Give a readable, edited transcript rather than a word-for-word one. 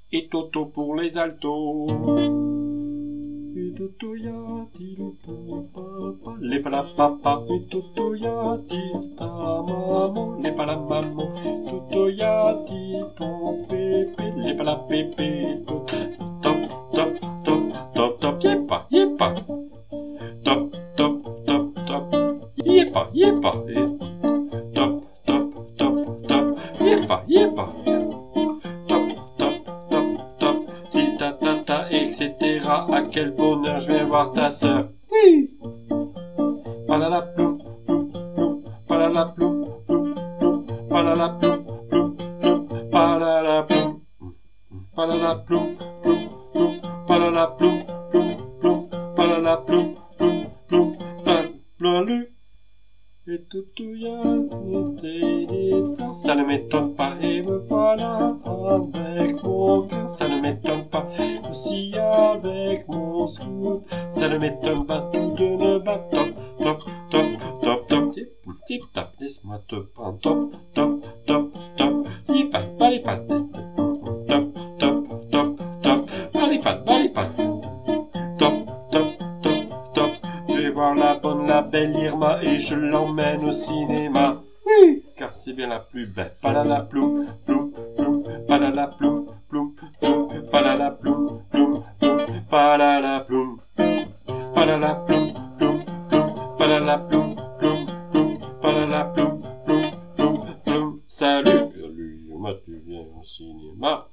Et Toto pour les altos. Et Toto y'a-t-il ton papa? Les pas la papa. Et Toto y'a-t-il ta maman? Les pas la maman. Toto y'a-t-il ton pépé? Les pas la pépé. Top, top, top, top, top. Yépa, yépa. Top, top, top, top. Yépa, yépa. Top, top, top, top. Yépa, yépa. Etc. À quel bonheur je vais voir ta sœur. Oui. Palala plou, plou, plou, palala plou, plou, plou, palala plou, plou, plou, palala plou, palala plou, plou, plou, palala plou, plou, plou, palala plou, plou, plou, palala. Et Toto y'a monté des fleurs, ça ne m'étonne pas, et me voilà avec mon cœur, ça ne m'étonne pas, aussi avec mon scout, ça ne m'étonne pas, tout de ne bat, top, top, top, top, top, tip, tip, tap, laisse-moi te prendre, top, top, top, top, y patte, pas les pattes, top, top, top, top, pas les pattes, top, top, top, top, je vais voir la bonne, la belle Irma et je l'emmène au cinéma. Oui, car c'est bien la plus belle. Palala ploum, ploum, ploum, palala ploum, ploum, ploum, palala ploum, ploum, ploum, palala ploum, palala ploum, ploum, ploum, palala ploum, ploum, ploum, palala ploum, ploum, ploum, ploum. Salut, Irma, tu viens au cinéma.